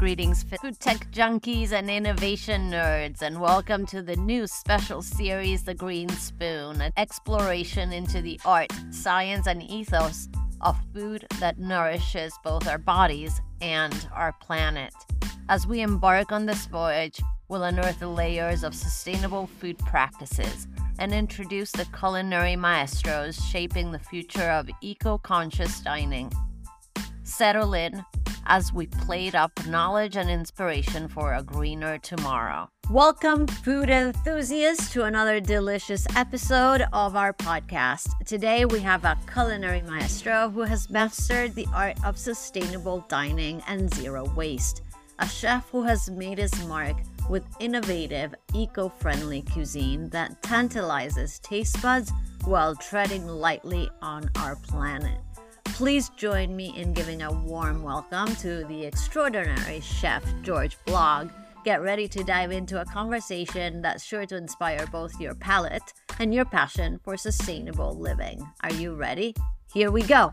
Greetings, food tech junkies and innovation nerds, and welcome to the new special series, The Green Spoon, an exploration into the art, science, and ethos of food that nourishes both our bodies and our planet. As we embark on this voyage, we'll unearth the layers of sustainable food practices and introduce the culinary maestros shaping the future of eco-conscious dining. Settle in as we plate up knowledge and inspiration for a greener tomorrow. Welcome, food enthusiasts, to another delicious episode of our podcast. Today, we have a culinary maestro who has mastered the art of sustainable dining and zero waste. A chef who has made his mark with innovative, eco-friendly cuisine that tantalizes taste buds while treading lightly on our planet. Please join me in giving a warm welcome to the extraordinary chef, George Blogg. Get ready to dive into a conversation that's sure to inspire both your palate and your passion for sustainable living. Are you ready? Here we go.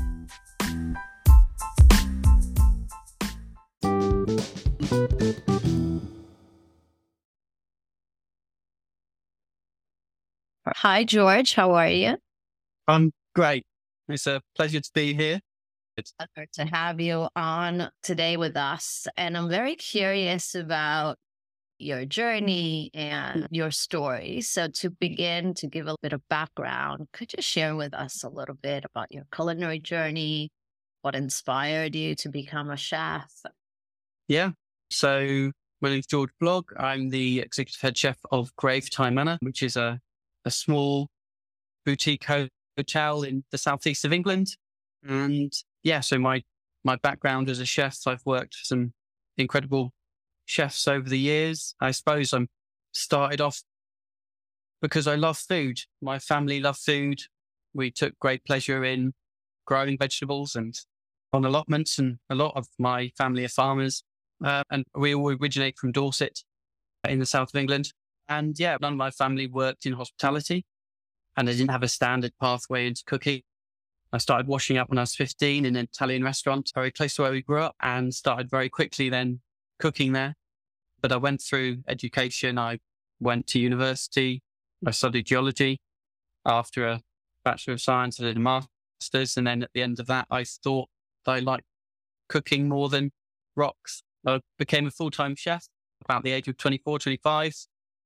Hi, George. How are you? I'm great. It's a pleasure to be here. It's pleasure to have you on today with us. And I'm very curious about your journey and your story. So to begin, to give a bit of background, could you share with us a little bit about your culinary journey? What inspired you to become a chef? Yeah. So my name's George Blogg. I'm the executive head chef of Grave Thai Manor, which is a small boutique hotel in the southeast of England. And yeah, so my background as a chef, I've worked for some incredible chefs over the years. I suppose I started off because I love food. My family loved food. We took great pleasure in growing vegetables and on allotments, and a lot of my family are farmers. And we all originate from Dorset in the south of England. And yeah, none of my family worked in hospitality, and I didn't have a standard pathway into cooking. I started washing up when I was 15 in an Italian restaurant very close to where we grew up, and started very quickly then cooking there. But I went through education. I went to university. I studied geology. After a Bachelor of Science, I did a master's. And then at the end of that, I thought that I liked cooking more than rocks. I became a full-time chef about the age of 24, 25.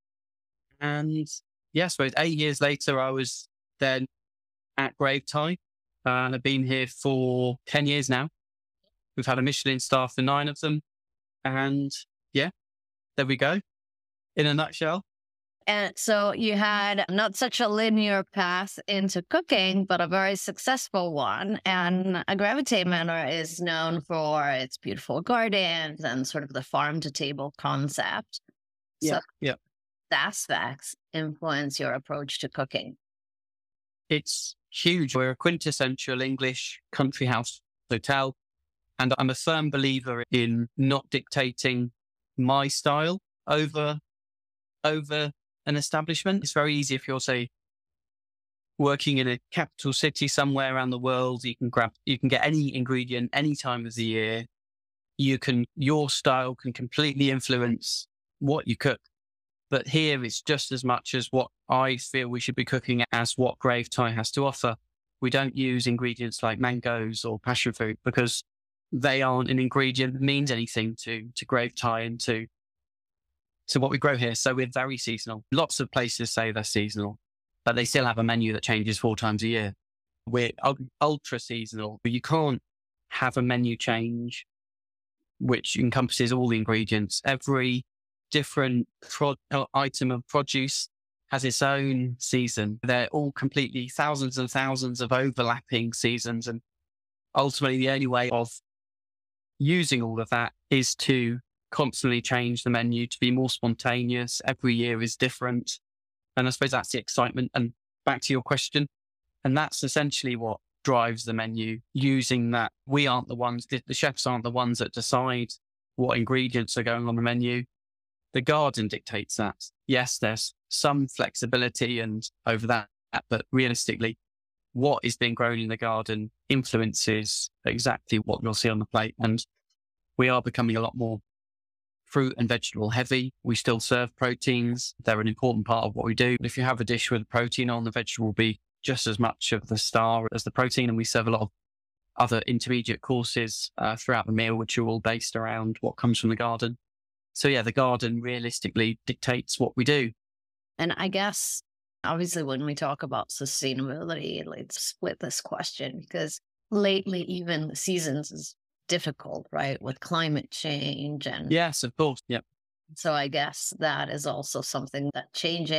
And yes, but 8 years later, I was then at Grave Thai. And I've been here for 10 years now. We've had a Michelin star for 9 of them. And yeah, there we go, in a nutshell. And so you had not such a linear path into cooking, but a very successful one. And a Grave Thai Manor is known for its beautiful gardens and sort of the farm-to-table concept. Yeah, so yeah. Aspects influence your approach to cooking? It's huge. We're a quintessential English country house hotel. And I'm a firm believer in not dictating my style over an establishment. It's very easy if you're, say, working in a capital city somewhere around the world. You can get any ingredient any time of the year. Your style can completely influence what you cook. But here it's just as much as what I feel we should be cooking as what Grave Thai has to offer. We don't use ingredients like mangoes or passion fruit because they aren't an ingredient that means anything to Grave Thai and to what we grow here. So we're very seasonal. Lots of places say they're seasonal, but they still have a menu that changes 4 times a year. We're ultra seasonal, but you can't have a menu change which encompasses all the ingredients. Every different item of produce has its own season. They're all completely thousands and thousands of overlapping seasons. And ultimately, the only way of using all of that is to constantly change the menu to be more spontaneous. Every year is different. And I suppose that's the excitement. And back to your question. And that's essentially what drives the menu, using that. We aren't the ones, the chefs aren't the ones that decide what ingredients are going on the menu. The garden dictates that. Yes, there's some flexibility and over that, but realistically, what is being grown in the garden influences exactly what you'll see on the plate. And we are becoming a lot more fruit and vegetable heavy. We still serve proteins. They're an important part of what we do. But if you have a dish with protein on, the vegetable will be just as much of the star as the protein. And we serve a lot of other intermediate courses throughout the meal, which are all based around what comes from the garden. So yeah, the garden realistically dictates what we do. And I guess, obviously, when we talk about sustainability, let's split this question, because lately, even the seasons is difficult, right? With climate change. And yes, of course. Yep. So I guess that is also something that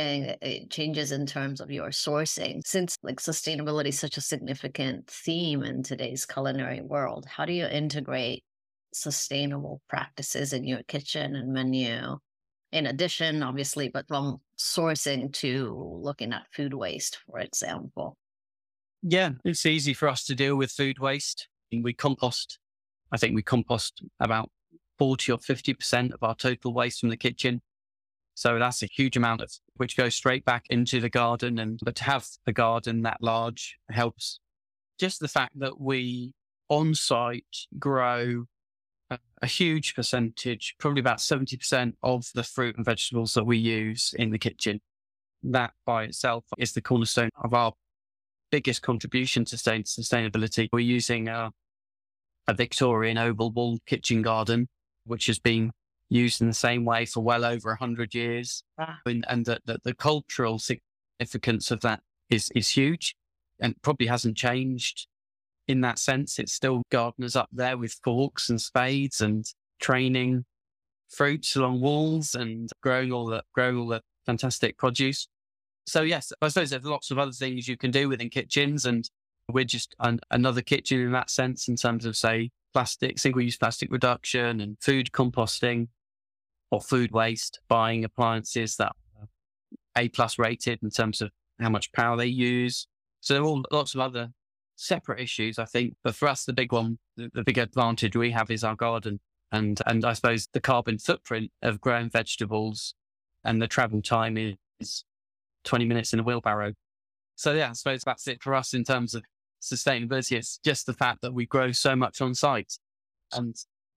it changes in terms of your sourcing. Since like sustainability is such a significant theme in today's culinary world, how do you integrate sustainable practices in your kitchen and menu? In addition, obviously, but from sourcing to looking at food waste, for example. Yeah, it's easy for us to deal with food waste. We compost. I think we compost about 40 or 50% of our total waste from the kitchen. So that's a huge amount of which goes straight back into the garden. But to have a garden that large helps. Just the fact that we on site grow a huge percentage, probably about 70% of the fruit and vegetables that we use in the kitchen. That by itself is the cornerstone of our biggest contribution to sustainability. We're using a Victorian oval walled kitchen garden, which has been used in the same way for well over 100 years. And the cultural significance of that is huge and probably hasn't changed in that sense. It's still gardeners up there with forks and spades and training fruits along walls and growing all the fantastic produce. So yes, I suppose there's lots of other things you can do within kitchens, and we're just another kitchen in that sense in terms of, say, single-use plastic reduction and food composting or food waste, buying appliances that are A+ rated in terms of how much power they use. So there are all lots of other separate issues, I think. But for us, the big one, the big advantage we have is our garden. And I suppose the carbon footprint of growing vegetables and the travel time is 20 minutes in a wheelbarrow. So yeah, I suppose that's it for us in terms of sustainability. It's just the fact that we grow so much on site. And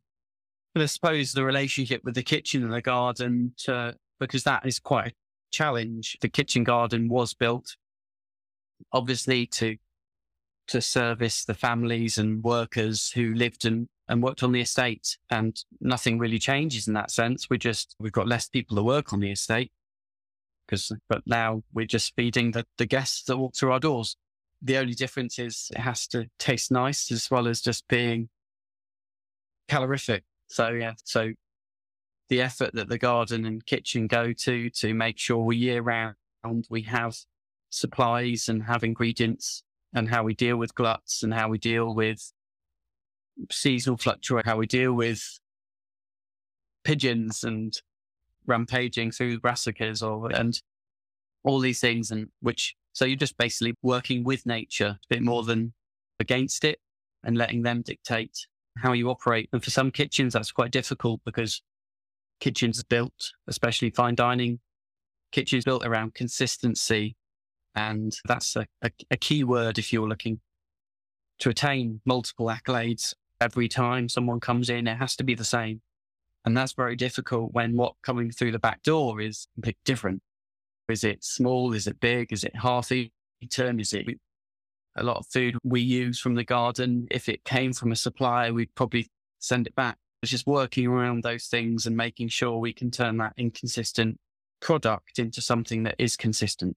I suppose the relationship with the kitchen and the garden, because that is quite a challenge. The kitchen garden was built, obviously, to service the families and workers who lived and worked on the estate. And nothing really changes in that sense. We've got less people to work on the estate. But now we're just feeding the guests that walk through our doors. The only difference is it has to taste nice as well as just being calorific. So yeah, so the effort that the garden and kitchen go to make sure we year round we have supplies and have ingredients, and how we deal with gluts and how we deal with seasonal fluctuation, how we deal with pigeons and rampaging through brassicas and all these things, so you're just basically working with nature a bit more than against it and letting them dictate how you operate. And for some kitchens, that's quite difficult because kitchens built, especially fine dining kitchens, built around consistency. And that's a key word if you're looking to attain multiple accolades. Every time someone comes in, it has to be the same. And that's very difficult when what coming through the back door is a bit different. Is it small? Is it big? Is it half eaten? Is it a lot of food we use from the garden? If it came from a supplier, we'd probably send it back. It's just working around those things and making sure we can turn that inconsistent product into something that is consistent.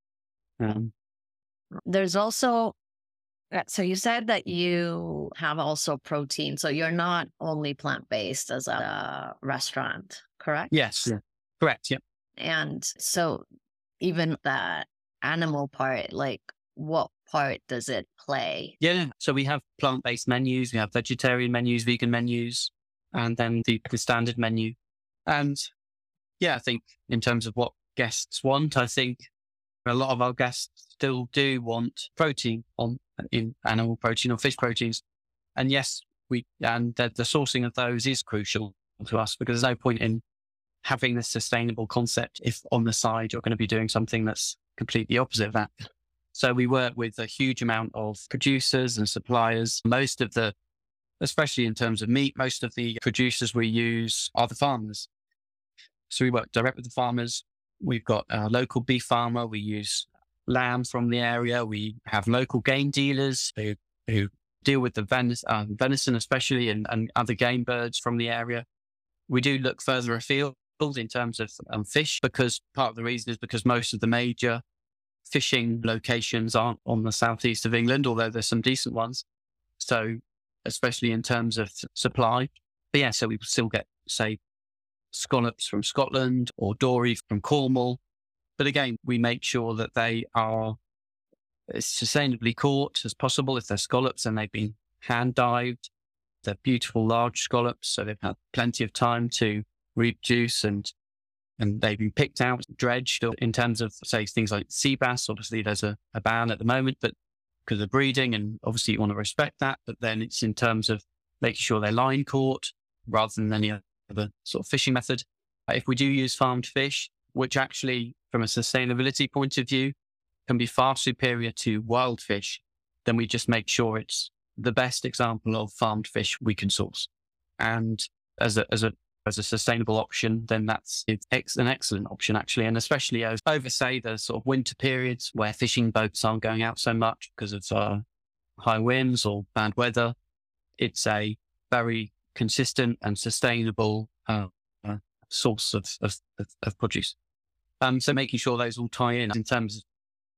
There's also, so you said that you have also protein. So you're not only plant-based as a restaurant, correct? Yes, yeah. Correct. Yep. And so even that animal part, like what part does it play? Yeah. So we have plant-based menus, we have vegetarian menus, vegan menus, and then the standard menu. And yeah, I think in terms of what guests want, I think a lot of our guests still do want protein in animal protein or fish proteins. And yes, the sourcing of those is crucial to us, because there's no point in having this sustainable concept if on the side you're going to be doing something that's completely opposite of that. So we work with a huge amount of producers and suppliers. Most of the especially in terms of meat, most of the producers we use are the farmers. So we work direct with the farmers. We've got a local beef farmer. We use lamb from the area. We have local game dealers who deal with the venison especially, and other game birds from the area. We do look further afield in terms of fish, because part of the reason is because most of the major fishing locations aren't on the southeast of England, although there's some decent ones. So especially in terms of supply. But yeah, so we still get, say, scallops from Scotland or dory from Cornwall. But again, we make sure that they are as sustainably caught as possible. If they're scallops and they've been hand dived, they're beautiful large scallops, so they've had plenty of time to reproduce, and they've been picked out, dredged. Or in terms of, say, things like sea bass, obviously there's a ban at the moment, but because of breeding, and obviously you want to respect that. But then it's in terms of making sure they're line caught rather than any other sort of fishing method. If we do use farmed fish, which actually from a sustainability point of view can be far superior to wild fish, then we just make sure it's the best example of farmed fish we can source. And as a sustainable option, then it's an excellent option actually. And especially over, say, the sort of winter periods where fishing boats aren't going out so much because of high winds or bad weather, it's a very consistent and sustainable source of produce. So making sure those all tie in terms of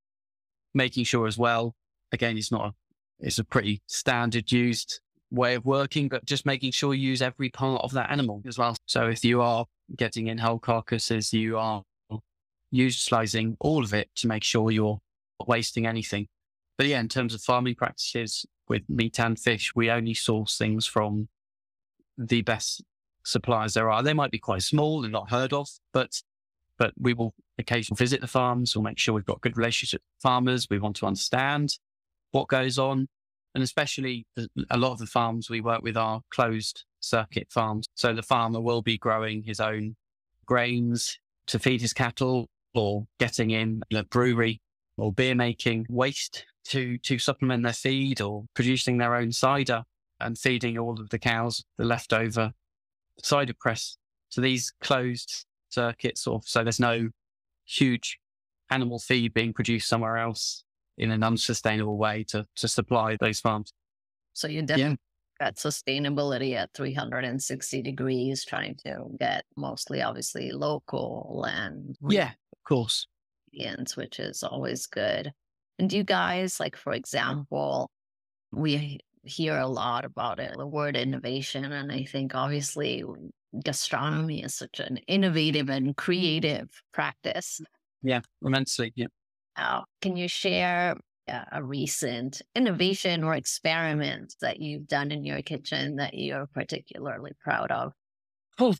making sure as well, again, it's a pretty standard used way of working, but just making sure you use every part of that animal as well. So if you are getting in whole carcasses, you are utilizing all of it to make sure you're not wasting anything. But yeah, in terms of farming practices with meat and fish, we only source things from the best suppliers there are. They might be quite small and not heard of, but we will occasionally visit the farms. We'll make sure we've got good relationships with farmers. We want to understand what goes on. And especially a lot of the farms we work with are closed circuit farms. So the farmer will be growing his own grains to feed his cattle, or getting in a brewery or beer making waste to supplement their feed, or producing their own cider and feeding all of the cows the leftover cider press. So these closed circuits, so there's no huge animal feed being produced somewhere else in an unsustainable way to supply those farms. So you definitely got sustainability at 360 degrees, trying to get mostly, obviously, local and yeah, of course, which is always good. And do you guys, like, for example, we hear a lot about it, the word innovation, and I think obviously gastronomy is such an innovative and creative practice. Yeah, immensely. Yeah. Can you share a recent innovation or experiment that you've done in your kitchen that you're particularly proud of? Oh,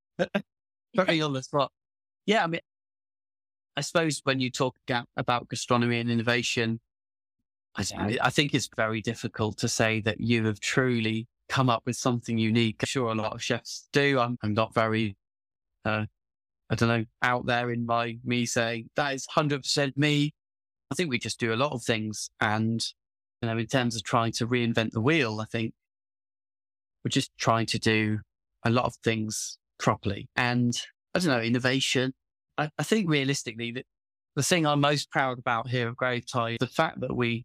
very on the spot. Yeah, I mean, I suppose when you talk about gastronomy and innovation, I think it's very difficult to say that you have truly come up with something unique. I'm sure a lot of chefs do. I'm not very, I don't know, out there in me saying that is 100% me. I think we just do a lot of things. And, in terms of trying to reinvent the wheel, I think we're just trying to do a lot of things properly. And I don't know, innovation. I think realistically, the thing I'm most proud about here at Gravetye is the fact that we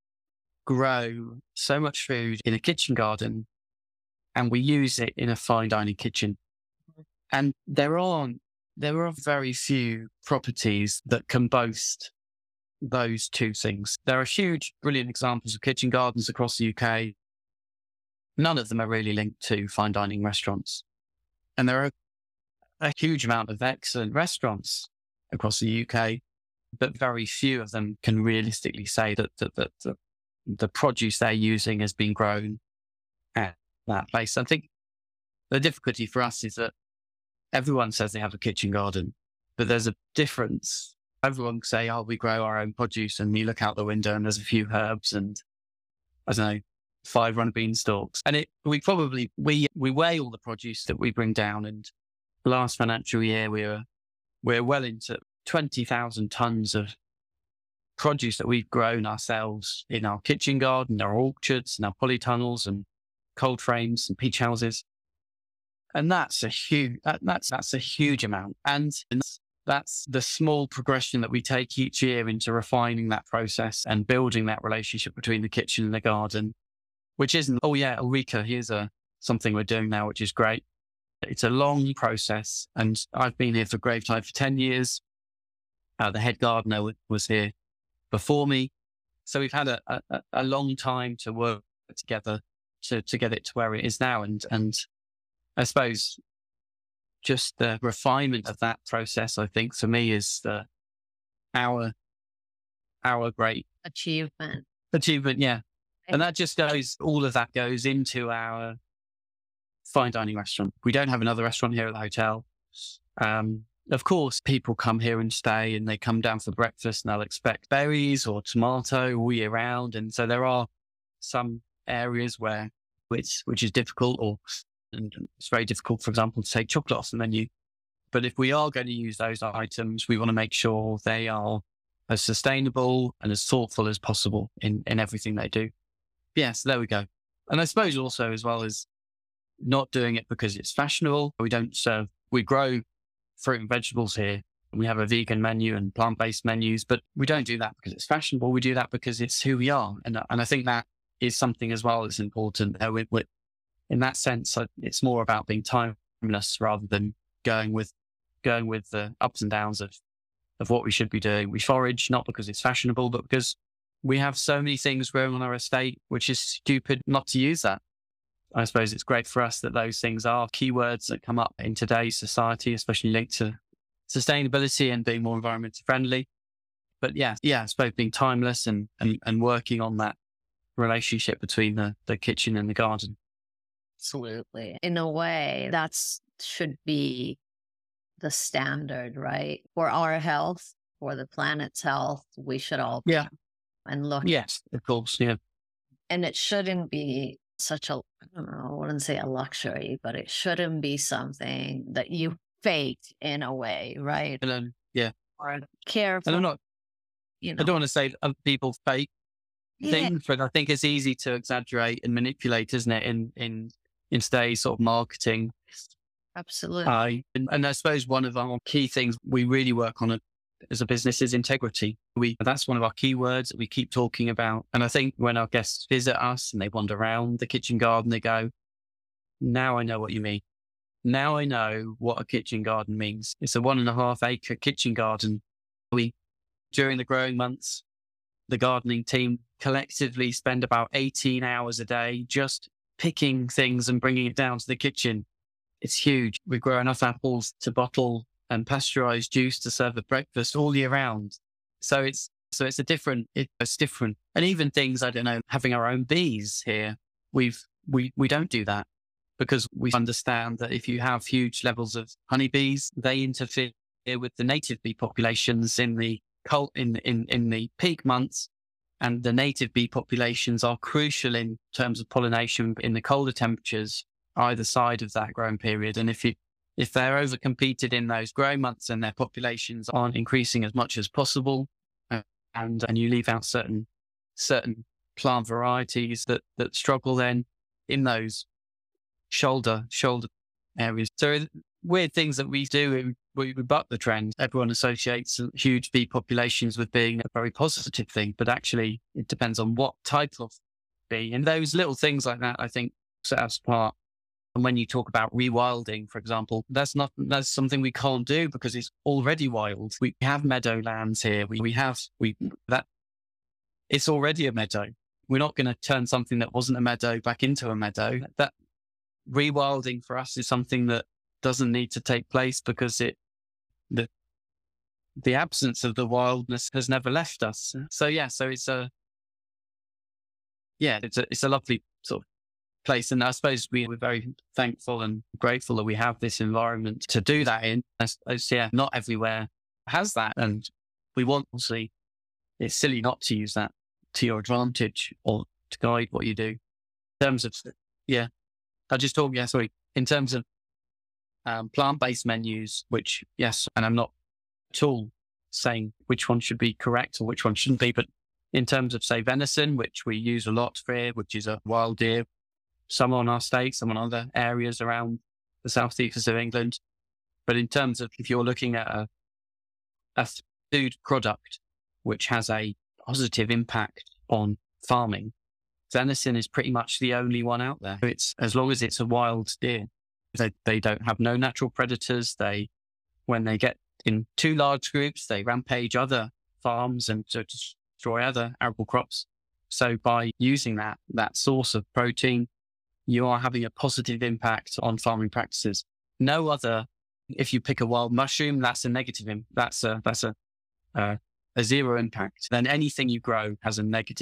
grow so much food in a kitchen garden and we use it in a fine dining kitchen. And there are very few properties that can boast those two things. There are huge, brilliant examples of kitchen gardens across the UK. None of them are really linked to fine dining restaurants. And there are a huge amount of excellent restaurants across the UK, but very few of them can realistically say that the produce they're using has been grown at that place. I think the difficulty for us is that everyone says they have a kitchen garden, but there's a difference. Everyone can say, we grow our own produce, and you look out the window and there's a few herbs and, I don't know, 5 runner bean stalks. And we weigh all the produce that we bring down, and last financial year we're well into 20,000 tons of produce that we've grown ourselves in our kitchen garden, our orchards and our polytunnels. And cold frames and peach houses. And that's a huge amount. And that's the small progression that we take each year into refining that process and building that relationship between the kitchen and the garden, which isn't, oh yeah, Ulrika, here's something we're doing now, which is great. It's a long process. And I've been here for Gravetide for 10 years. The head gardener was here before me. So we've had a long time to work together to get it to where it is now. And I suppose just the refinement of that process, I think for me is our great achievement. Yeah. And that just all of that goes into our fine dining restaurant. We don't have another restaurant here at the hotel. Of course, people come here and stay, and they come down for breakfast and they'll expect berries or tomato all year round. And so there are some areas where which is difficult, and it's very difficult, for example, to take chocolate off the menu. But if we are going to use those items, we want to make sure they are as sustainable and as thoughtful as possible in everything they do. Yeah, so there we go. And I suppose also as well as not doing it because it's fashionable. We grow fruit and vegetables here. We have a vegan menu and plant-based menus, but we don't do that because it's fashionable. We do that because it's who we are. And I think that is something as well that's important. In that sense, it's more about being timeless rather than going with the ups and downs of what we should be doing. We forage not because it's fashionable, but because we have so many things growing on our estate, which is stupid not to use that. I suppose it's great for us that those things are keywords that come up in today's society, especially linked to sustainability and being more environmentally friendly. But yeah, I suppose being timeless and working on that relationship between the kitchen and the garden. Absolutely. In a way, that should be the standard, right? For our health, for the planet's health, we should all and look. Yes, of course. Yeah. And it shouldn't be such I wouldn't say a luxury, but it shouldn't be something that you faked in a way, right? And Or careful. And I'm not, I don't want to say other people fake things, but I think it's easy to exaggerate and manipulate, isn't it? In today's sort of marketing. Absolutely. And I suppose one of our key things we really work on as a business is integrity. That's one of our key words that we keep talking about. And I think when our guests visit us and they wander around the kitchen garden, they go, now I know what you mean. Now I know what a kitchen garden means. It's a 1.5 acre kitchen garden. During the growing months, the gardening team collectively spend about 18 hours a day just picking things and bringing it down to the kitchen. It's huge. We grow enough apples to bottle and pasteurize juice to serve at breakfast all year round. So it's different. And even things, I don't know, having our own bees here, we don't do that because we understand that if you have huge levels of honeybees, they interfere with the native bee populations in the peak months. And the native bee populations are crucial in terms of pollination in the colder temperatures either side of that growing period. And if they're overcompeted in those growing months and their populations aren't increasing as much as possible, and you leave out certain plant varieties that struggle then in those shoulder areas. So weird things that we do, we buck the trend. Everyone associates huge bee populations with being a very positive thing, but actually it depends on what type of bee. And those little things like that, I think, set us apart. And when you talk about rewilding, for example, that's something we can't do because it's already wild. We have meadowlands here. It's already a meadow. We're not going to turn something that wasn't a meadow back into a meadow. That rewilding for us is something that doesn't need to take place because the absence of the wildness has never left us. So it's a lovely sort of place. And I suppose we're very thankful and grateful that we have this environment to do that in. Not everywhere has that. And we want to see, it's silly not to use that to your advantage or to guide what you do. In terms of, in terms of plant-based menus, which, yes, and I'm not at all saying which one should be correct or which one shouldn't be, but in terms of, say, venison, which we use a lot for here, which is a wild deer, some on our state, some on other areas around the southeast of England. But in terms of if you're looking at a food product which has a positive impact on farming, venison is pretty much the only one out there. It's as long as it's a wild deer, they don't have no natural predators. When they get in too large groups, they rampage other farms and to destroy other arable crops. So by using that source of protein, you are having a positive impact on farming practices. No other. If you pick a wild mushroom, that's a negative. That's a zero impact. Then anything you grow has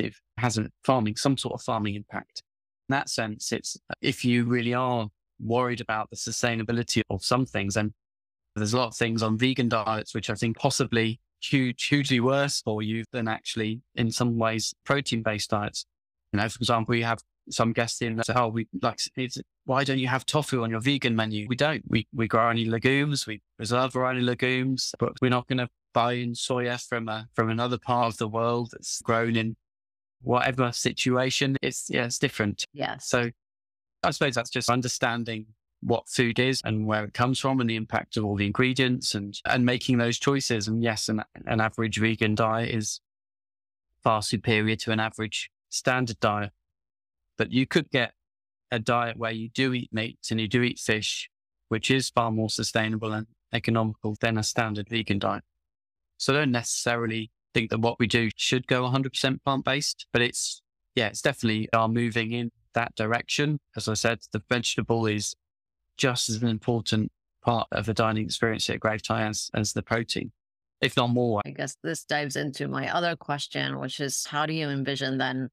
some sort of farming impact. In that sense, it's if you really are worried about the sustainability of some things, and there's a lot of things on vegan diets which I think possibly hugely worse for you than actually in some ways protein-based diets. For example, you have some guests in that say, why don't you have tofu on your vegan menu? We don't. We grow only legumes. We preserve our only legumes, but we're not going to buy in soya from another part of the world that's grown in whatever situation. It's different. Yeah. So I suppose that's just understanding what food is and where it comes from and the impact of all the ingredients and making those choices. And yes, an average vegan diet is far superior to an average standard diet. But you could get a diet where you do eat meat and you do eat fish, which is far more sustainable and economical than a standard vegan diet. So I don't necessarily think that what we do should go 100% plant-based, but it's definitely are moving in that direction. As I said, the vegetable is just as an important part of the dining experience at Gravetie as the protein, if not more. I guess this dives into my other question, which is how do you envision then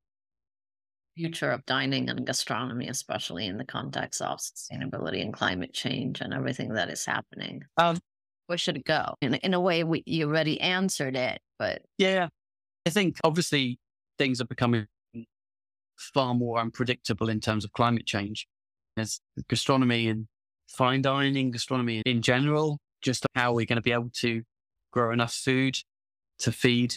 future of dining and gastronomy, especially in the context of sustainability and climate change and everything that is happening? Where should it go? In a way, you already answered it, but yeah, I think obviously things are becoming far more unpredictable in terms of climate change. There's gastronomy and fine dining, gastronomy in general, just how we're going to be able to grow enough food to feed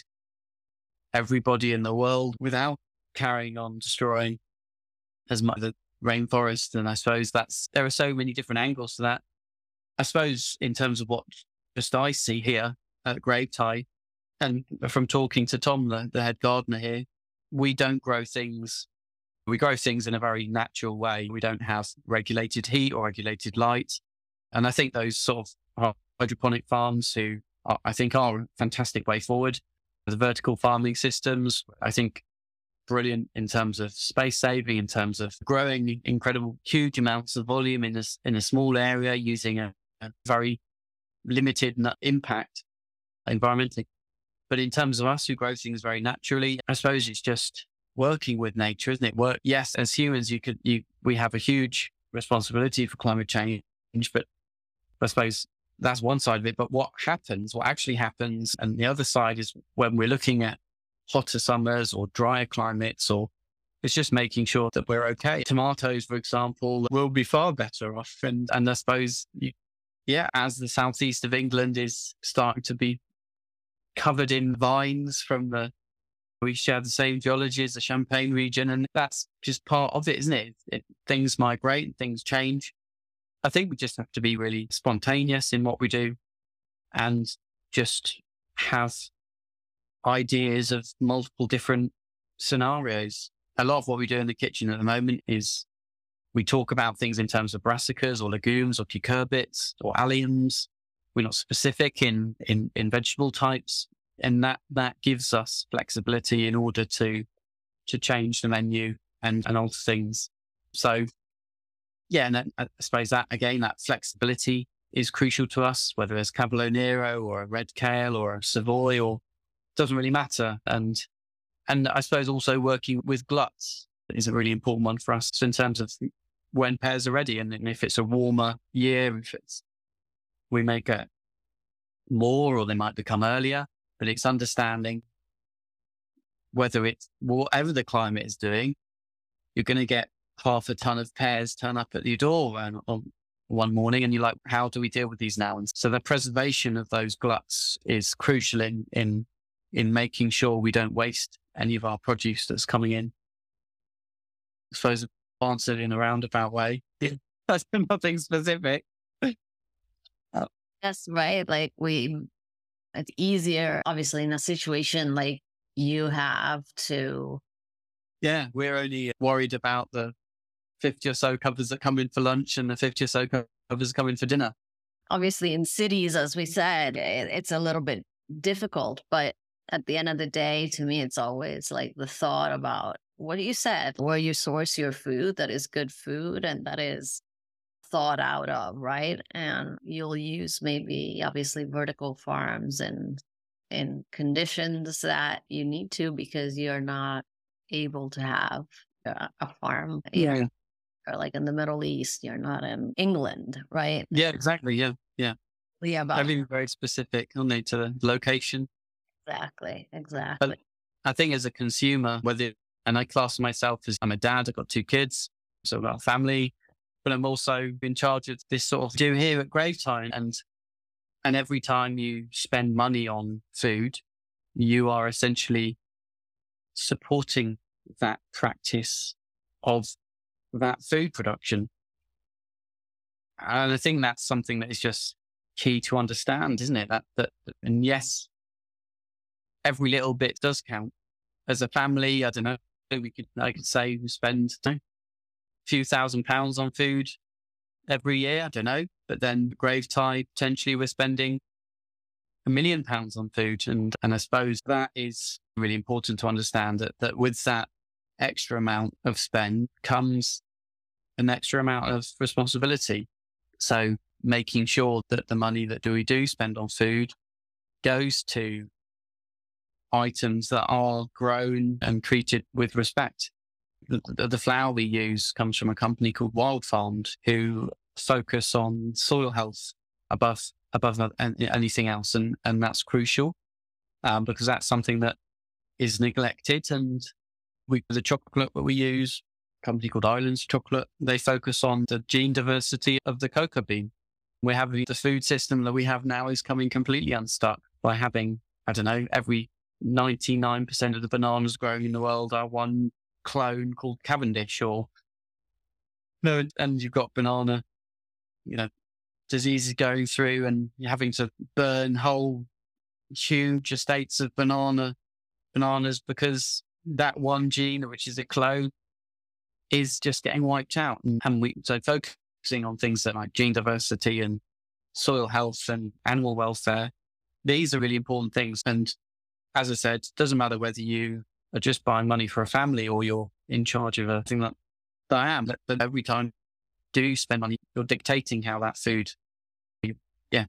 everybody in the world without carrying on destroying as much of the rainforest. And I suppose there are so many different angles to that. I suppose in terms of what just I see here at Gravetie, and from talking to Tom, the head gardener here, we don't grow things. We grow things in a very natural way. We don't have regulated heat or regulated light. And I think those sort of hydroponic farms I think are a fantastic way forward. The vertical farming systems, I think, brilliant in terms of space saving, in terms of growing incredible, huge amounts of volume in a small area using a very limited impact environmentally. But in terms of us who grow things very naturally, I suppose it's just working with nature, isn't it? Yes, as humans, we have a huge responsibility for climate change, but I suppose that's one side of it. But what actually happens, and the other side is when we're looking at hotter summers or drier climates, or it's just making sure that we're okay. Tomatoes, for example, will be far better off. And I suppose, as the southeast of England is starting to be covered in vines we share the same geology as the Champagne region, and that's just part of it, isn't it? Things migrate and things change. I think we just have to be really spontaneous in what we do and just have ideas of multiple different scenarios. A lot of what we do in the kitchen at the moment is we talk about things in terms of brassicas or legumes or cucurbits or alliums. We're not specific in vegetable types. And that gives us flexibility in order to change the menu and alter things. So, and I suppose that flexibility is crucial to us, whether it's Cavolo Nero or a red kale or a Savoy, or doesn't really matter. And I suppose also working with gluts is a really important one for us. So in terms of when pears are ready, and if it's a warmer year, we may get more or they might become earlier. But it's understanding whether it's whatever the climate is doing, you're going to get half a ton of pears turn up at your door on one morning, and you're like, how do we deal with these now? And so the preservation of those gluts is crucial in making sure we don't waste any of our produce that's coming in. I suppose answered in a roundabout way. That's nothing specific. That's right. Like it's easier, obviously, in a situation like you have to. Yeah, we're only worried about the 50 or so covers that come in for lunch and the 50 or so covers that come in for dinner. Obviously, in cities, as we said, it's a little bit difficult. But at the end of the day, to me, it's always like the thought about what you said, where you source your food that is good food and that is thought out of, right? And you'll use maybe obviously vertical farms and in conditions that you need to because you're not able to have a farm. Yeah. Or like in the Middle East, you're not in England, right? Yeah, exactly. Yeah. Yeah. Yeah, but Everything very specific, only to the location. exactly. But I think as a consumer, and I class myself as I'm a dad, I've got 2 kids, so I've got a family, but I'm also in charge of this sort of do here at Gravetime. And every time you spend money on food, you are essentially supporting that practice of that food production. And I think that's something that is just key to understand, isn't it? And yes, every little bit does count. As a family, I don't know, I could say we spend a few £1,000s on food every year. I don't know. But then Gravetime, potentially we're spending £1 million on food. And I suppose that is really important to understand that with that extra amount of spend comes an extra amount of responsibility. So making sure that the money that we do spend on food goes to items that are grown and treated with respect. The flour we use comes from a company called Wild Farmed, who focus on soil health above anything else. And that's crucial because that's something that is neglected. And the chocolate that we use, a company called Islands Chocolate, they focus on the gene diversity of the cocoa bean. We're having the food system that we have now is coming completely unstuck by having, I don't know, every 99% of the bananas grown in the world are one clone called Cavendish and you've got banana, diseases going through and you're having to burn whole huge estates of bananas because that one gene, which is a clone, is just getting wiped out. And so focusing on things that like gene diversity and soil health and animal welfare, these are really important things. And as I said, it doesn't matter whether you are just buying money for a family or you're in charge of a thing that I am. But every time you do spend money, you're dictating how that food, yeah.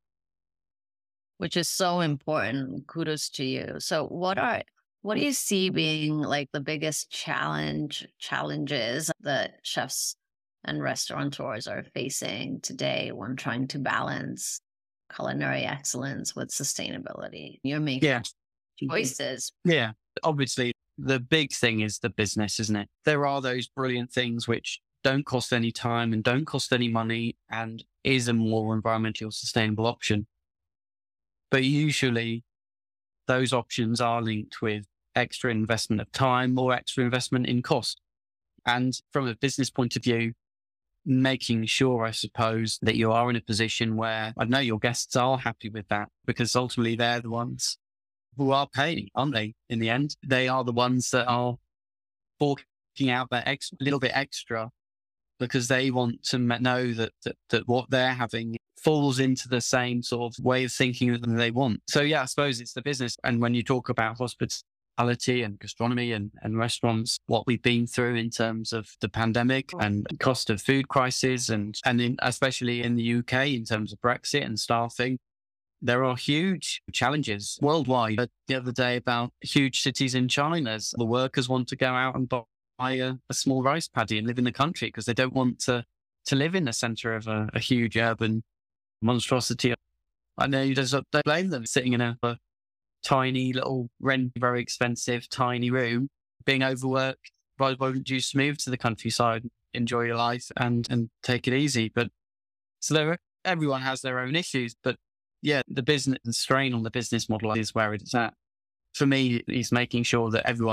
Which is so important. Kudos to you. So what do you see being like the biggest challenges that chefs and restaurateurs are facing today when trying to balance culinary excellence with sustainability? You're making choices. Yeah. Obviously, the big thing is the business, isn't it? There are those brilliant things which don't cost any time and don't cost any money and is a more environmentally sustainable option. But usually those options are linked with extra investment of time or extra investment in cost. And from a business point of view, making sure, I suppose, that you are in a position where, I know your guests are happy with that because ultimately they're the ones who are paying, aren't they? In the end, they are the ones that are forking out that little bit extra because they want to know that what they're having falls into the same sort of way of thinking that they want. So yeah, I suppose it's the business. And when you talk about hospitality and gastronomy and restaurants, what we've been through in terms of the pandemic and cost of food crisis especially in the UK in terms of Brexit and staffing, there are huge challenges worldwide. The other day about huge cities in China, the workers want to go out and buy a small rice paddy and live in the country because they don't want to live in the center of a huge urban monstrosity. I know you don't blame them sitting in a tiny little very expensive, tiny room, being overworked. Why wouldn't you just move to the countryside, enjoy your life and take it easy? But so everyone has their own issues, but yeah, the business and strain on the business model is where it's at. For me, it's making sure that everyone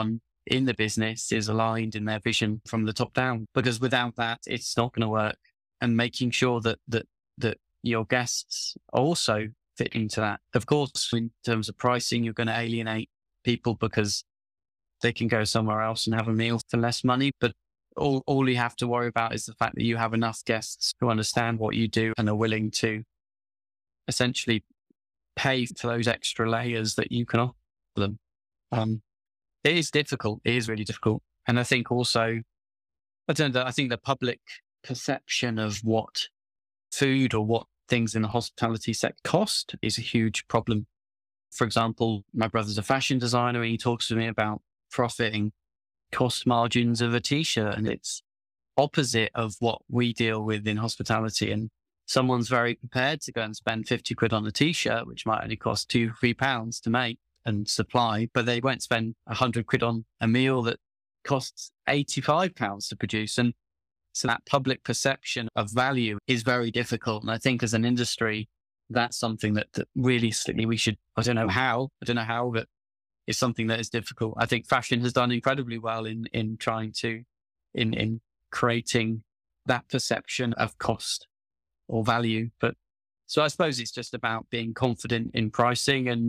in the business is aligned in their vision from the top down, because without that, it's not going to work. And making sure that your guests also fit into that. Of course, in terms of pricing, you're going to alienate people because they can go somewhere else and have a meal for less money. But all you have to worry about is the fact that you have enough guests who understand what you do and are willing to essentially pay for those extra layers that you can offer them. It is difficult. It is really difficult. And I think also, I think the public perception of what food or what things in the hospitality sector cost is a huge problem. For example, my brother's a fashion designer and he talks to me about profiting cost margins of a t-shirt, and it's opposite of what we deal with in hospitality. And someone's very prepared to go and spend 50 quid on a t-shirt, which might only cost £2-3 to make and supply, but they won't spend 100 quid on a meal that costs £85 to produce. And so that public perception of value is very difficult. And I think as an industry, that's something that realistically we should, I don't know how, but it's something that is difficult. I think fashion has done incredibly well in trying to, in creating that perception of cost or value. But so I suppose it's just about being confident in pricing and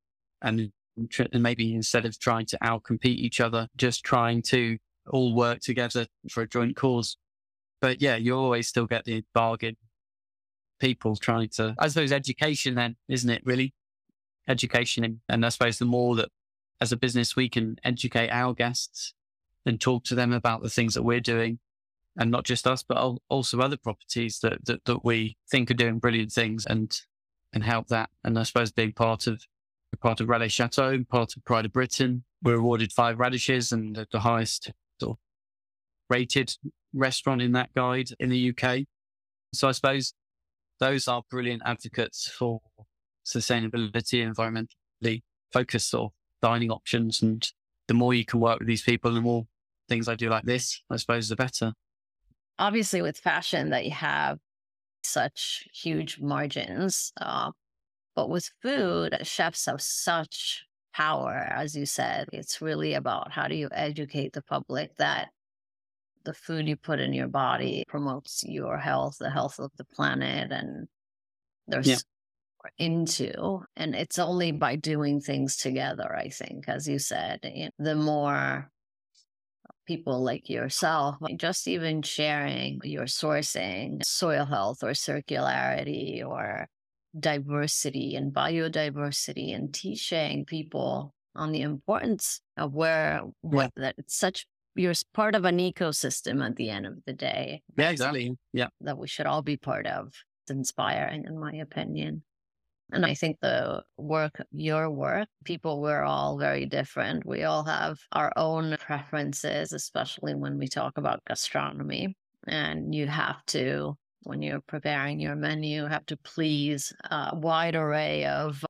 maybe instead of trying to outcompete each other, just trying to all work together for a joint cause. But yeah, you always still get the bargain people trying to, I suppose, education then, isn't it really? Education. And I suppose the more that as a business we can educate our guests and talk to them about the things that we're doing, and not just us, but also other properties that we think are doing brilliant things and help that. And I suppose being part of Raleigh Chateau, part of Pride of Britain, we're awarded 5 radishes and the highest sort of rated restaurant in that guide in the UK. So I suppose those are brilliant advocates for sustainability, environmentally focused sort of dining options. And the more you can work with these people, the more things I do like this, I suppose, the better. Obviously, with fashion, that you have such huge margins, but with food, chefs have such power, as you said. It's really about how do you educate the public that the food you put in your body promotes your health, the health of the planet, and there's into. And it's only by doing things together, I think, as you said, the more people like yourself, just even sharing your sourcing, soil health or circularity or diversity and biodiversity, and teaching people on the importance of that it's such, you're part of an ecosystem at the end of the day. Yeah, exactly. Yeah. That we should all be part of. It's inspiring, in my opinion. And I think your work, people, we're all very different. We all have our own preferences, especially when we talk about gastronomy. And you have to, when you're preparing your menu, have to please a wide array of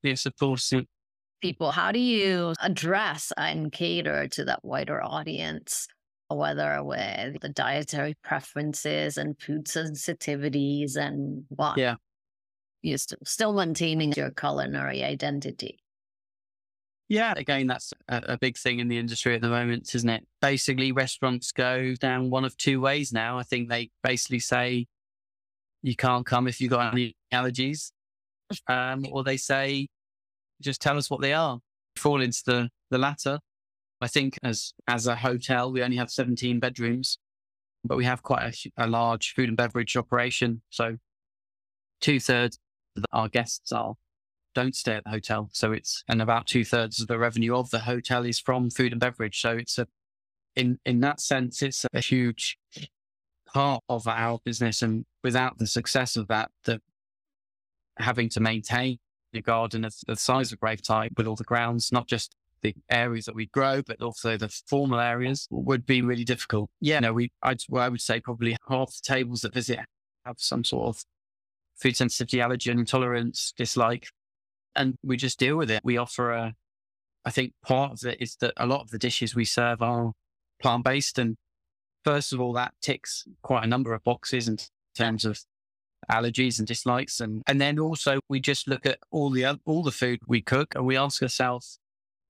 people. How do you address and cater to that wider audience, whether with the dietary preferences and food sensitivities and what? Yeah. You're still maintaining your culinary identity. Yeah, again, that's a big thing in the industry at the moment, isn't it? Basically, restaurants go down one of 2 ways now. I think they basically say you can't come if you've got any allergies, or they say just tell us what they are. Fall into the latter. I think as a hotel, we only have 17 bedrooms, but we have quite a large food and beverage operation. So 2/3 of our guests don't stay at the hotel. So and about 2/3 of the revenue of the hotel is from food and beverage. So it's in that sense, it's a huge part of our business. And without the success of that, having to maintain the garden of the size of Gravetye with all the grounds, not just the areas that we grow, but also the formal areas, would be really difficult. Yeah, no, I would say probably half the tables that visit have some sort of food sensitivity, allergy, intolerance, dislike, and we just deal with it. We offer I think part of it is that a lot of the dishes we serve are plant-based, and first of all, that ticks quite a number of boxes in terms of allergies and dislikes, and then also we just look at all the food we cook, and we ask ourselves,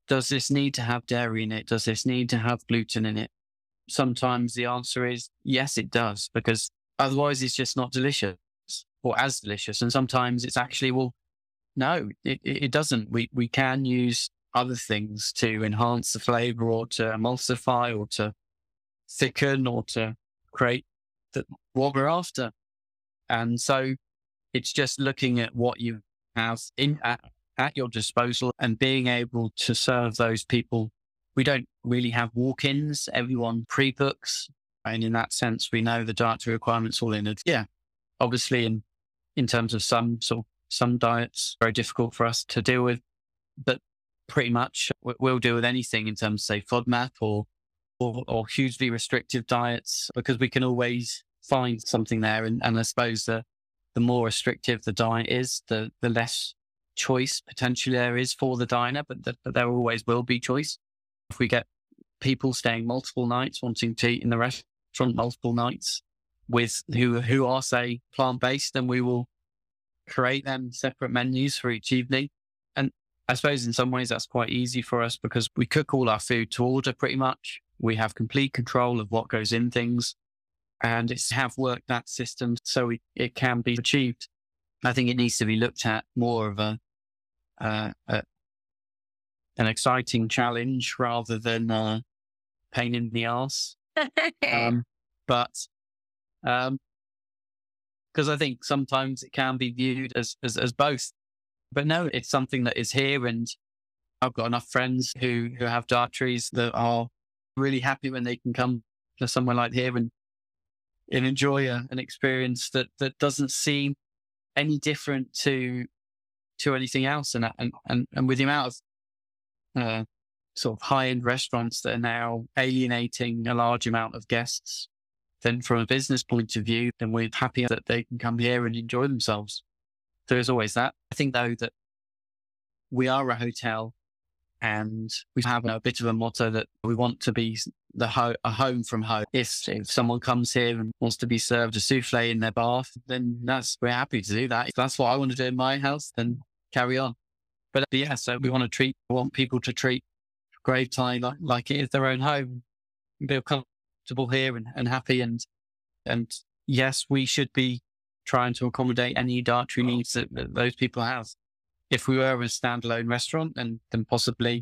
does this need to have dairy in it? Does this need to have gluten in it? Sometimes the answer is yes, it does, because otherwise it's just not delicious or as delicious. And sometimes it's actually, well, no, it doesn't. We can use other things to enhance the flavor or to emulsify or to thicken or to create what we're after. And so it's just looking at what you have at your disposal and being able to serve those people. We don't really have walk-ins. Everyone pre-books. And in that sense, we know the dietary requirements all in it. Yeah, obviously in terms of some diets, very difficult for us to deal with, but pretty much we'll deal with anything in terms of, say, FODMAP or hugely restrictive diets, because we can always find something there. And I suppose the more restrictive the diet is, the less choice potentially there is for the diner, but there always will be choice. If we get people staying multiple nights, wanting to eat in the restaurant multiple nights with who are, say, plant-based, then we will create them separate menus for each evening. And I suppose in some ways that's quite easy for us because we cook all our food to order pretty much. We have complete control of what goes in things, and it's have worked that system so it can be achieved. I think it needs to be looked at more of an exciting challenge rather than pain in the arse. But because I think sometimes it can be viewed as both. But no, it's something that is here, and I've got enough friends who have dietaries that are really happy when they can come to somewhere like here and enjoy an experience that doesn't seem any different to anything else. And with the amount of sort of high-end restaurants that are now alienating a large amount of guests, then from a business point of view, then we're happy that they can come here and enjoy themselves. There's always that. I think, though, that we are a hotel and we have a bit of a motto that we want to be a home from home. If someone comes here and wants to be served a souffle in their bath, then we're happy to do that. If that's what I want to do in my house, then carry on. But yeah, so we want people to treat Gravethai like it is their own home, and feel comfortable here and happy. And yes, we should be trying to accommodate any dietary needs that those people have. If we were a standalone restaurant, then possibly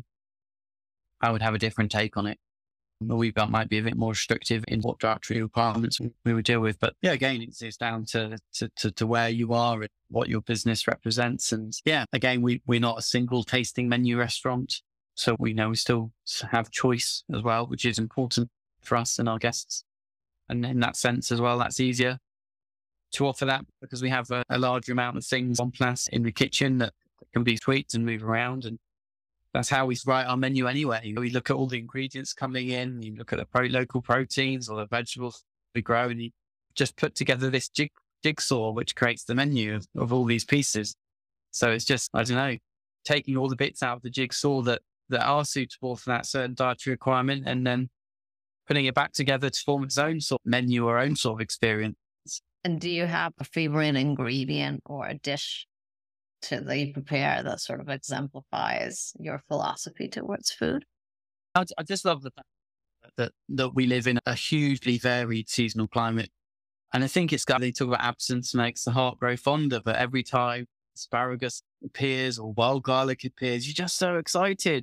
I would have a different take on it. We might be a bit more restrictive in what dietary requirements we would deal with. But yeah, again, it's down to where you are and what your business represents. And yeah, again, we're not a single tasting menu restaurant. So we know we still have choice as well, which is important for us and our guests. And in that sense as well, that's easier to offer that because we have a large amount of things on place in the kitchen that can be tweaked and move around. And that's how we write our menu anyway. We look at all the ingredients coming in, you look at the local proteins or the vegetables we grow, and you just put together this jigsaw, which creates the menu of all these pieces. So it's just, I don't know, taking all the bits out of the jigsaw that are suitable for that certain dietary requirement and then putting it back together to form its own sort of menu or own sort of experience. And do you have a favorite ingredient or a dish that you prepare that sort of exemplifies your philosophy towards food? I just love the fact that we live in a hugely varied seasonal climate. And I think they talk about absence makes the heart grow fonder, but every time asparagus appears or wild garlic appears, you're just so excited.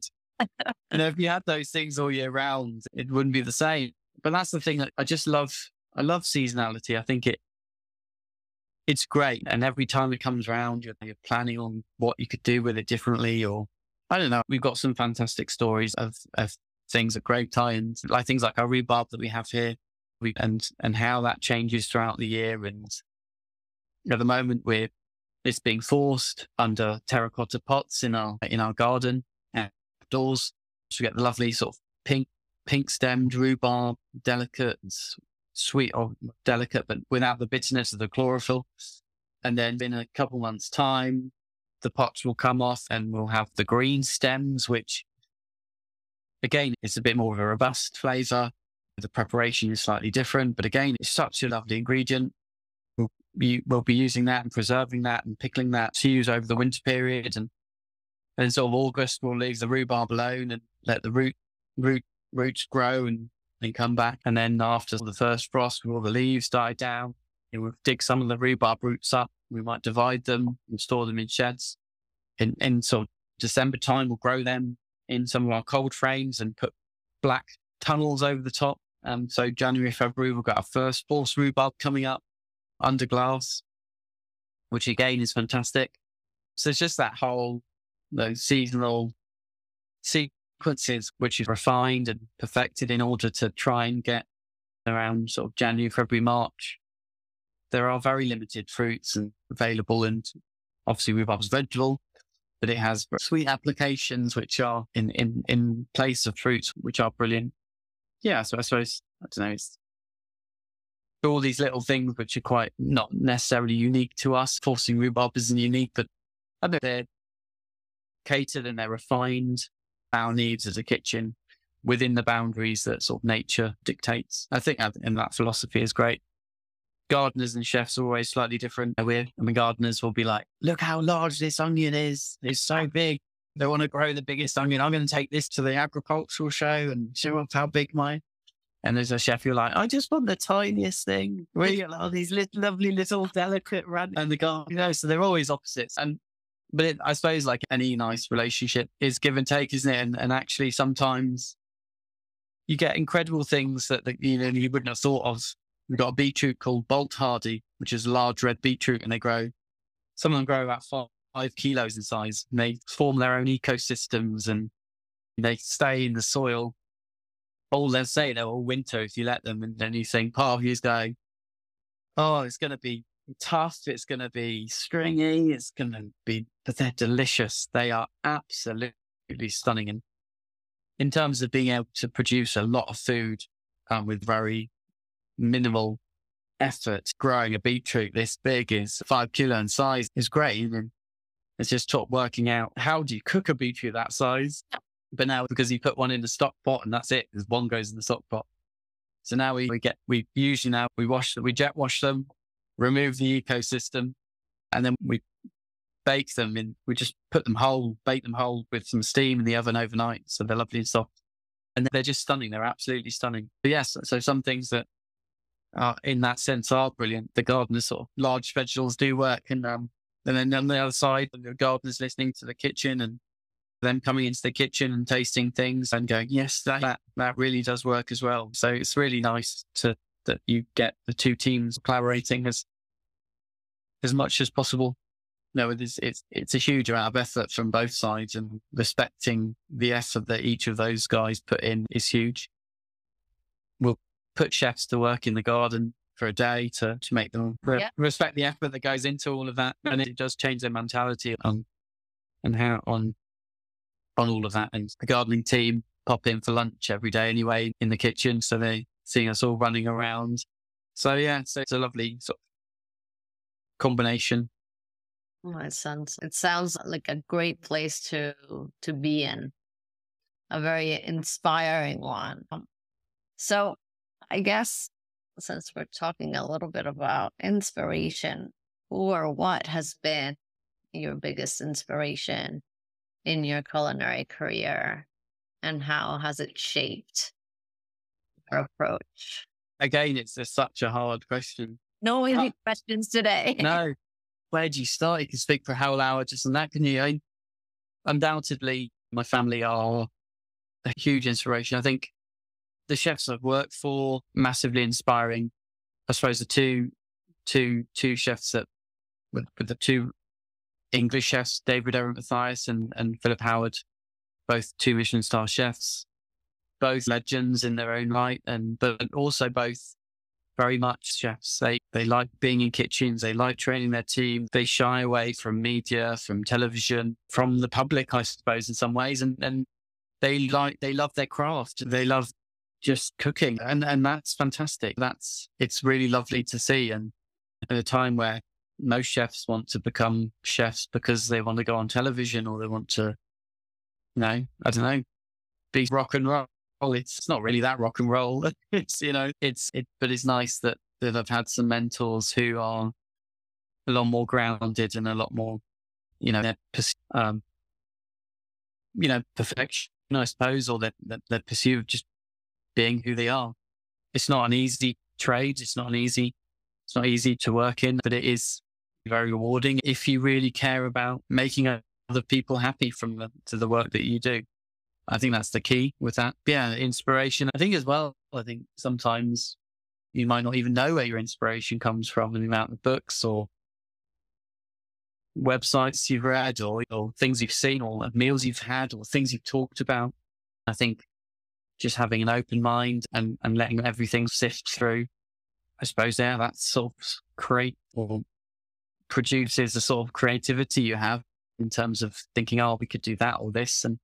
If you had those things all year round, it wouldn't be the same. But that's the thing that I just love. I love seasonality. I think it's great. And every time it comes around, you're planning on what you could do with it differently. Or I don't know. We've got some fantastic stories of things at Gravethai and things like our rhubarb that we have here and how that changes throughout the year. And at the moment it's being forced under terracotta pots in our garden outdoors. So we get the lovely sort of pink stemmed rhubarb, delicate, sweet or delicate, but without the bitterness of the chlorophyll. And then in a couple months' time, the pots will come off and we'll have the green stems, which again, it's a bit more of a robust flavor. The preparation is slightly different, but again, it's such a lovely ingredient. We'll be using that and preserving that and pickling that to use over the winter period. And And sort of August, we'll leave the rhubarb alone and let the roots grow and come back. And then after the first frost, with all the leaves die down, we'll dig some of the rhubarb roots up. We might divide them and store them in sheds. In sort of December time, we'll grow them in some of our cold frames and put black tunnels over the top. So January, February, we've got our first force rhubarb coming up under glass, which again is fantastic. So it's just that whole those seasonal sequences, which is refined and perfected in order to try and get around sort of January, February, March. There are very limited fruits and available, and obviously rhubarb's vegetable, but it has sweet applications which are in place of fruits, which are brilliant. Yeah, so I suppose, I don't know, it's all these little things which are quite not necessarily unique to us. Forcing rhubarb isn't unique, but I know they're catered and they're refined our needs as a kitchen within the boundaries that sort of nature dictates. I think and that philosophy is great. Gardeners and chefs are always slightly different. Gardeners will be like, look how large this onion is. It's so big. They want to grow the biggest onion. I'm going to take this to the agricultural show and show off how big mine. And there's a chef, you're like, I just want the tiniest thing. We get all these lovely little delicate and the garden, so they're always opposites. But I suppose like any nice relationship is give and take, isn't it? And actually sometimes you get incredible things that you wouldn't have thought of. We've got a beetroot called Bolt Hardy, which is a large red beetroot, and some of them grow about 5 kilos in size, and they form their own ecosystems and they stay in the soil. Let's say they're all winter if you let them, and then you think part of you's going, oh, it's going to be tough, it's going to be stringy, but they're delicious. They are absolutely stunning. And in terms of being able to produce a lot of food with very minimal effort, growing a beetroot this big is 5 kilo in size is great. And it's just working out how do you cook a beetroot that size. But now because you put one in the stock pot and that's it, there's one goes in the stock pot. So now we jet wash them, remove the ecosystem, and then we bake them we just bake them whole with some steam in the oven overnight. So they're lovely and soft. And they're just stunning. They're absolutely stunning. But yes, so some things that are in that sense are brilliant. The gardeners sort of large vegetables do work. And then on the other side, the gardeners listening to the kitchen and them coming into the kitchen and tasting things and going, yes, that really does work as well. So it's really nice that you get the two teams collaborating as much as possible. No, it's a huge amount of effort from both sides, and respecting the effort that each of those guys put in is huge. We'll put chefs to work in the garden for a day to make them respect the effort that goes into all of that, and it does change their mentality on all of that. And the gardening team pop in for lunch every day anyway in the kitchen, so they see us all running around. So yeah, so it's a lovely sort of combination. Oh, it sounds like a great place to be in, a very inspiring one. So I guess since we're talking a little bit about inspiration, who or what has been your biggest inspiration in your culinary career, and how has it shaped your approach? Again, it's such a hard question. No easy questions today. No. Where do you start? You can speak for a whole hour just on that, can you? Undoubtedly, my family are a huge inspiration. I think the chefs I've worked for, massively inspiring. I suppose the two chefs that with the two English chefs, David Aaron Mathias and Philip Howard, both 2 Michelin star chefs, both legends in their own right, but also both very much chefs. They like being in kitchens. They like training their team. They shy away from media, from television, from the public, I suppose, in some ways. And they love their craft. They love just cooking. And that's fantastic. It's really lovely to see. And at a time where most chefs want to become chefs because they want to go on television or they want to, I don't know, be rock and roll. It's not really that rock and roll. But it's nice that I've had some mentors who are a lot more grounded and a lot more, perfection, I suppose, or the pursuit of just being who they are. It's not an easy trade. It's not easy to work in, but it is very rewarding if you really care about making other people happy to the work that you do. I think that's the key with that. Yeah, inspiration. I think as well, sometimes you might not even know where your inspiration comes from, and the amount of books or websites you've read or things you've seen or meals you've had or things you've talked about. I think just having an open mind and letting everything sift through, I suppose, that sort of produces the sort of creativity you have in terms of thinking, oh, we could do that or this. And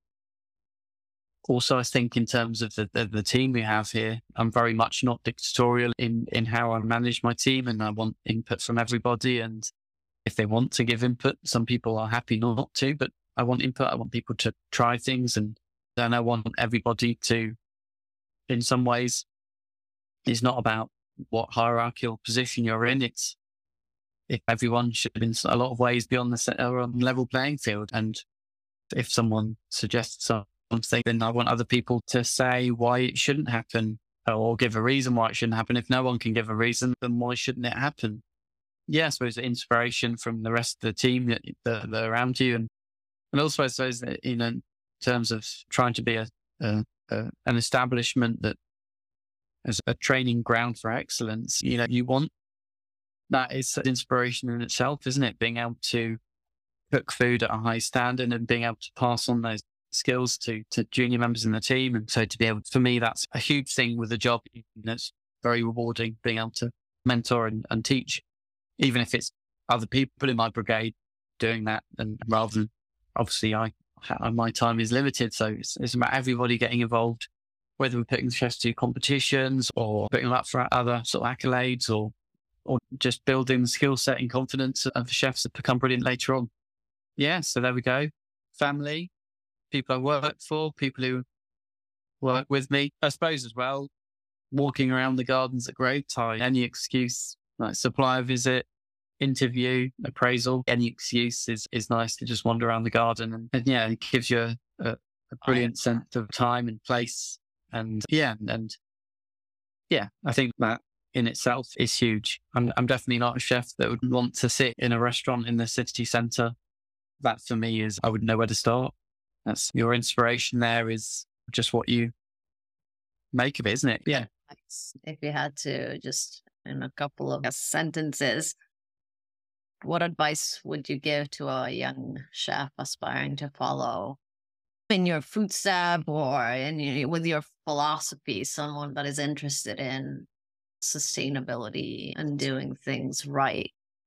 also, I think in terms of the team we have here, I'm very much not dictatorial in how I manage my team, and I want input from everybody. And if they want to give input, some people are happy not to, but I want input. I want people to try things, and then I want everybody to, in some ways, it's not about what hierarchical position you're in. It's if everyone should, in a lot of ways, be on the level playing field. And if someone suggests something, then I want other people to say why it shouldn't happen or give a reason why it shouldn't happen. If no one can give a reason, then why shouldn't it happen? Yeah, I suppose the inspiration from the rest of the team that are around you. And also, I suppose, that, in terms of trying to be an establishment that as a training ground for excellence, you want that is inspiration in itself, isn't it? Being able to cook food at a high standard and being able to pass on those skills to junior members in the team. And so to be able, for me, that's a huge thing with the job. It's very rewarding being able to mentor and teach, even if it's other people in my brigade doing that. And rather than, obviously, my time is limited. So it's about everybody getting involved, whether we're putting chefs to competitions or putting them up for other sort of accolades or just building skill set and confidence of chefs that become brilliant later on. Yeah, so there we go. Family, people I work for, people who work with me. I suppose as well, walking around the gardens at Gravetide, any excuse, like supplier visit, interview, appraisal, any excuse is nice to just wander around the garden. And yeah, it gives you a brilliant sense of time and place. And yeah, I think that in itself is huge. I'm definitely not a chef that would want to sit in a restaurant in the city centre. That for me I wouldn't know where to start. That's your inspiration there is just what you make of it, isn't it? Yeah. If you had to just in a couple of sentences, what advice would you give to a young chef aspiring to follow in your footstep or with your philosophy, someone that is interested in sustainability and doing things right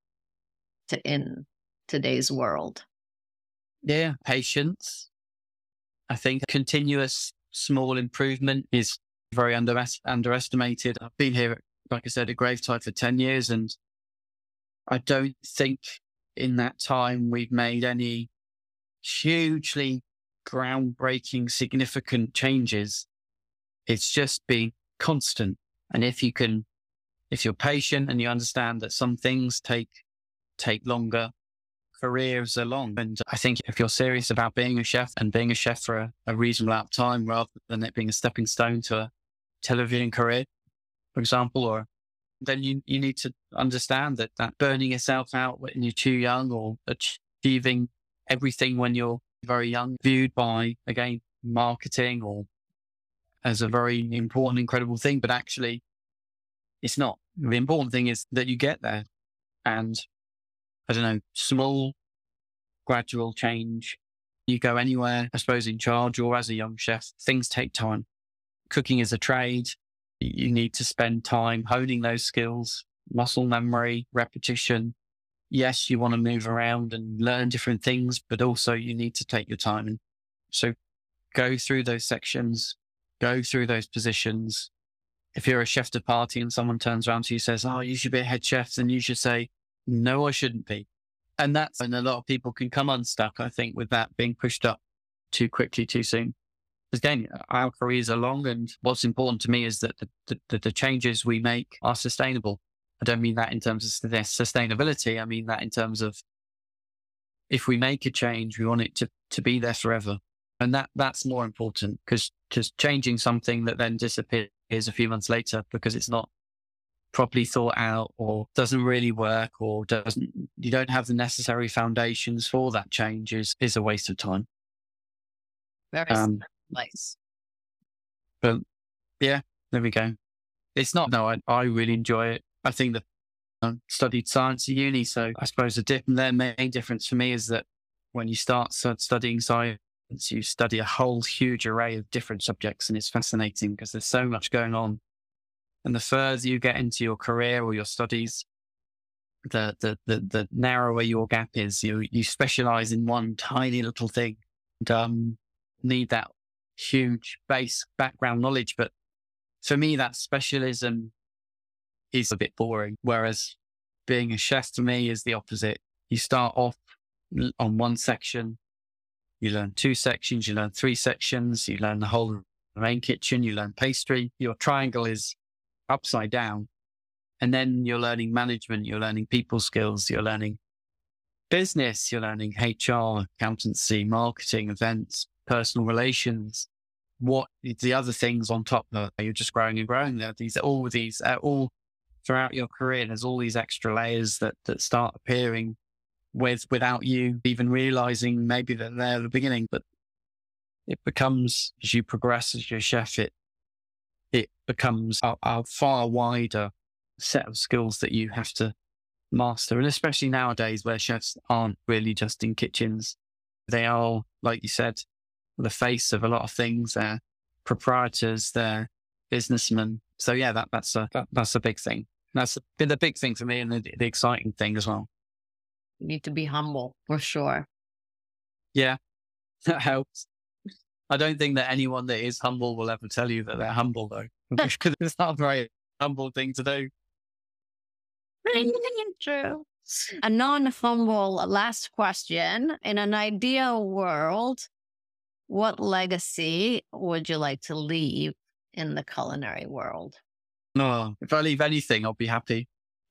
in today's world? Yeah, patience. I think continuous small improvement is very underestimated. I've been here, like I said, at Gravetide for 10 years, and I don't think in that time we've made any hugely groundbreaking, significant changes. It's just been constant. And if you're patient and you understand that some things take longer, careers are long. And I think if you're serious about being a chef and being a chef for a reasonable amount of time, rather than it being a stepping stone to a television career, for example, then you need to understand that burning yourself out when you're too young or achieving everything when you're very young, viewed by, again, marketing or as a very important, incredible thing, but actually it's not. The important thing is that you get there. And I don't know, small, gradual change. You go anywhere, I suppose, in charge or as a young chef, things take time. Cooking is a trade. You need to spend time honing those skills, muscle memory, repetition. Yes, you want to move around and learn different things, but also you need to take your time. And so go through those sections, go through those positions. If you're a chef de partie and someone turns around to you and says, oh, you should be a head chef, then you should say, no, I shouldn't be. And that's when a lot of people can come unstuck, I think, with that being pushed up too quickly, too soon. Because again, our careers are long, and what's important to me is that the changes we make are sustainable. I don't mean that in terms of sustainability. I mean that in terms of if we make a change, we want it to be there forever. And that's more important, because just changing something that then disappears a few months later because it's not properly thought out or doesn't really work or you don't have the necessary foundations for that change is a waste of time. Very nice. But yeah, there we go. It's not, no, I really enjoy it. I think that I studied science at uni. So I suppose the main difference for me is that when you start studying science, you study a whole huge array of different subjects, and it's fascinating because there's so much going on. And the further you get into your career or your studies, the narrower your gap is. You specialize in one tiny little thing and need that huge base background knowledge. But for me, that specialism is a bit boring. Whereas being a chef for me is the opposite. You start off on one section, you learn 2 sections, you learn 3 sections, you learn the whole main kitchen, you learn pastry. Your triangle is upside down. And then you're learning management, you're learning people skills, you're learning business, you're learning HR, accountancy, marketing, events, personal relations. What the other things on top of you're just growing and growing there. These all throughout your career. There's all these extra layers that start appearing without you even realizing maybe that they're at the beginning. But it becomes, as you progress as your chef, it becomes a far wider set of skills that you have to master. And especially nowadays where chefs aren't really just in kitchens. They are, like you said, the face of a lot of things. They're proprietors, they're businessmen. So yeah, that's a big thing. That's been the big thing for me and the exciting thing as well. You need to be humble for sure. Yeah, that helps. I don't think that anyone that is humble will ever tell you that they're humble, though, because it's not a very humble thing to do. True. A non-humble last question. In an ideal world, what legacy would you like to leave in the culinary world? No, if I leave anything, I'll be happy.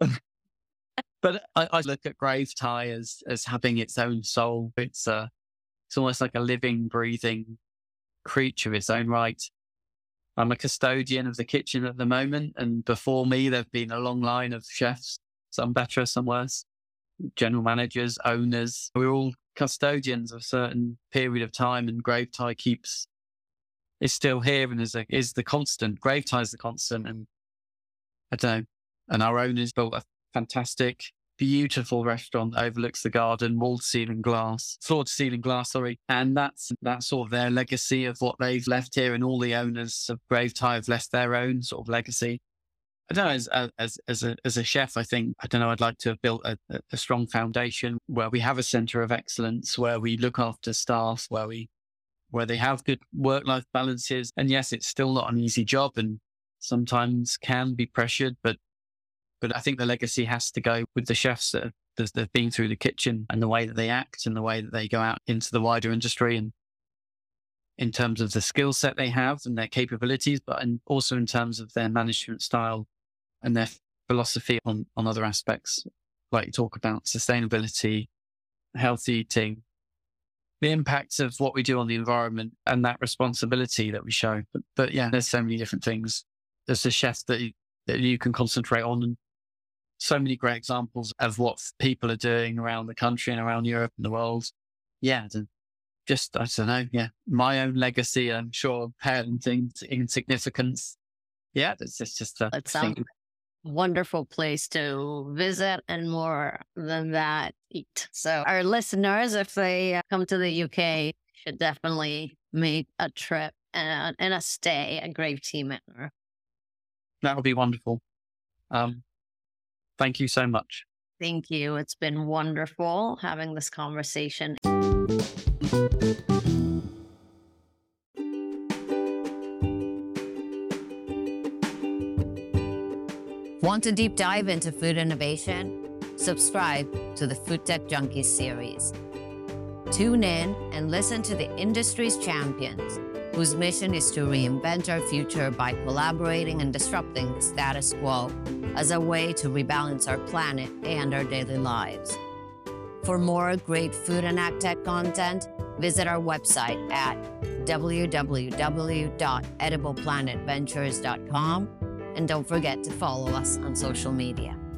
But I look at Gravethai as having its own soul. It's almost like a living, breathing creature of its own right. I'm a custodian of the kitchen at the moment, and before me, there've been a long line of chefs, some better, some worse, general managers, owners. We're all custodians of a certain period of time, and Gravethai is still here and is the constant. Gravethai is the constant, and I don't know. And our owners built a fantastic, beautiful restaurant that overlooks the garden, floor to ceiling glass, sorry. And that's sort of their legacy of what they've left here. And all the owners of Gravethai have left their own sort of legacy. I don't know, as a chef, I'd like to have built a strong foundation where we have a center of excellence, where we look after staff, where they have good work-life balances. And yes, it's still not an easy job and sometimes can be pressured, but I think the legacy has to go with the chefs that have been through the kitchen and the way that they act and the way that they go out into the wider industry, and in terms of the skill set they have and their capabilities, but also in terms of their management style and their philosophy on other aspects, like you talk about sustainability, healthy eating, the impacts of what we do on the environment and that responsibility that we show. But yeah, there's so many different things. There's a chef that you can concentrate on, and so many great examples of what people are doing around the country and around Europe and the world. Yeah, just, I don't know, yeah, my own legacy, I'm sure, parenting in significance. Yeah, it's just a thing. Wonderful place to visit, and more than that, eat. So our listeners, if they come to the UK, should definitely make a trip and a stay at Gravethai Manor. That would be wonderful. Thank you so much. Thank you. It's been wonderful having this conversation. Want to deep dive into food innovation? Subscribe to the Food Tech Junkies series. Tune in and listen to the industry's champions, whose mission is to reinvent our future by collaborating and disrupting the status quo as a way to rebalance our planet and our daily lives. For more great food and ag tech content, Visit our website at www.edibleplanetadventures.com, and don't forget to follow us on social media.